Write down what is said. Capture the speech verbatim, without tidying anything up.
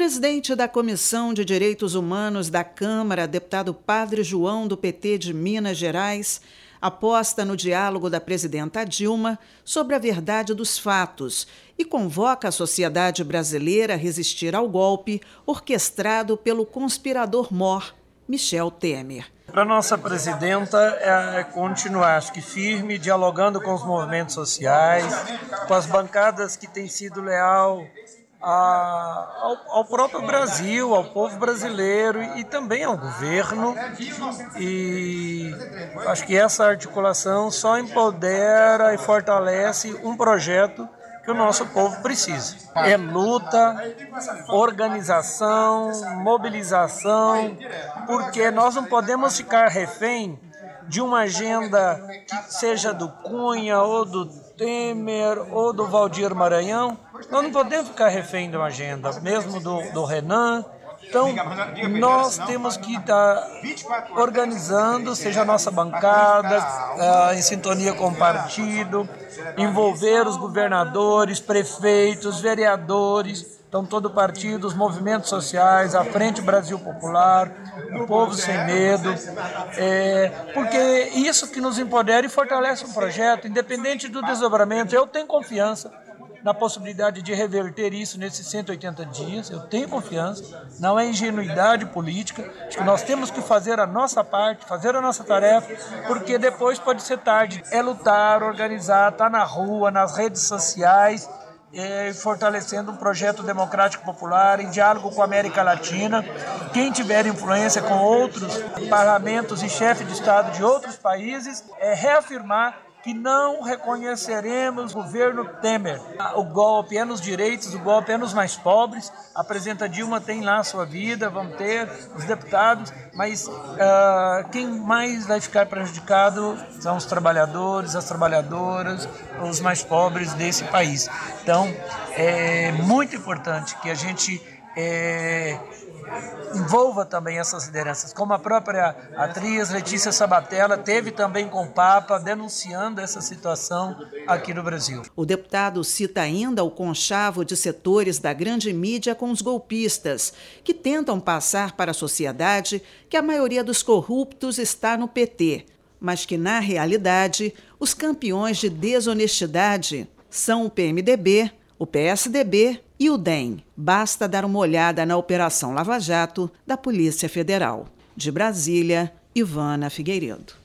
presidente da Comissão de Direitos Humanos da Câmara, deputado Padre João, do P T de Minas Gerais, aposta no diálogo da presidenta Dilma sobre a verdade dos fatos e convoca a sociedade brasileira a resistir ao golpe orquestrado pelo conspirador-mor Michel Temer. Para nossa presidenta é continuar, acho que firme, dialogando com os movimentos sociais, com as bancadas que têm sido leal a, ao, ao próprio Brasil, ao povo brasileiro e também ao governo. E acho que essa articulação só empodera e fortalece um projeto que o nosso povo precisa. É luta, organização, mobilização, porque nós não podemos ficar refém de uma agenda que seja do Cunha, ou do Temer, ou do Valdir Maranhão. Nós não podemos ficar refém de uma agenda, mesmo do, do Renan. Então, nós temos que estar organizando, seja a nossa bancada, uh, em sintonia com o partido, envolver os governadores, prefeitos, vereadores, então todo o partido, os movimentos sociais, a Frente Brasil Popular, o Povo Sem Medo, é, porque isso que nos empodera e fortalece o projeto, independente do desdobramento. Eu tenho confiança na possibilidade de reverter isso nesses cento e oitenta dias, eu tenho confiança, não é ingenuidade política, acho que nós temos que fazer a nossa parte, fazer a nossa tarefa, porque depois pode ser tarde. É lutar, organizar, estar na rua, nas redes sociais, é, fortalecendo um projeto democrático popular, em diálogo com a América Latina. Quem tiver influência com outros parlamentos e chefes de Estado de outros países, é reafirmar que não reconheceremos o governo Temer. O golpe é nos direitos, o golpe é nos mais pobres. A presidenta Dilma tem lá a sua vida, vão ter os deputados, mas uh, quem mais vai ficar prejudicado são os trabalhadores, as trabalhadoras, os mais pobres desse país. Então, é muito importante que a gente é, envolva também essas lideranças, como a própria atriz Letícia Sabatella teve também com o Papa, denunciando essa situação aqui no Brasil. O deputado cita ainda o conchavo de setores da grande mídia com os golpistas, que tentam passar para a sociedade que a maioria dos corruptos está no P T, mas que, na realidade, os campeões de desonestidade são o P M D B, o P S D B e o D E M. Basta dar uma olhada na Operação Lava Jato da Polícia Federal. De Brasília, Ivana Figueiredo.